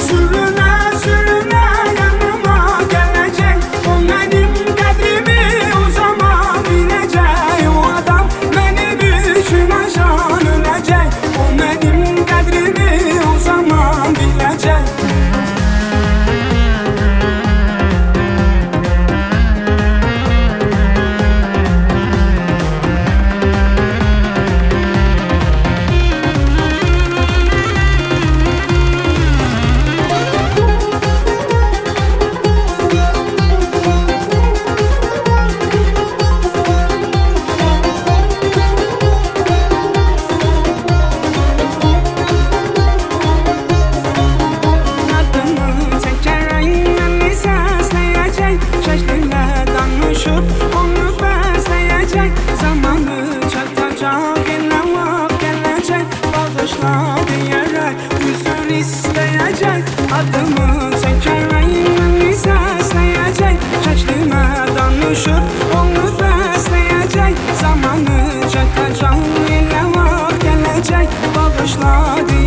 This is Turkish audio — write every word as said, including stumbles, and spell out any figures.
Sürüne sürüne yanıma gelecek, o benim kadrimi o zaman bilecek. O adam beni düşünmezsen ölecek, o benim kadrimi o zaman bilecek. Onu besleyecek, zamanı çatacak, eline vak gelecek. Bağışla diyerek huzur isteyecek, adımı çekerek beni sesleyecek. Şeklime danışıp onu besleyecek, zamanı çatacak, eline vak gelecek. Bağışla diyerek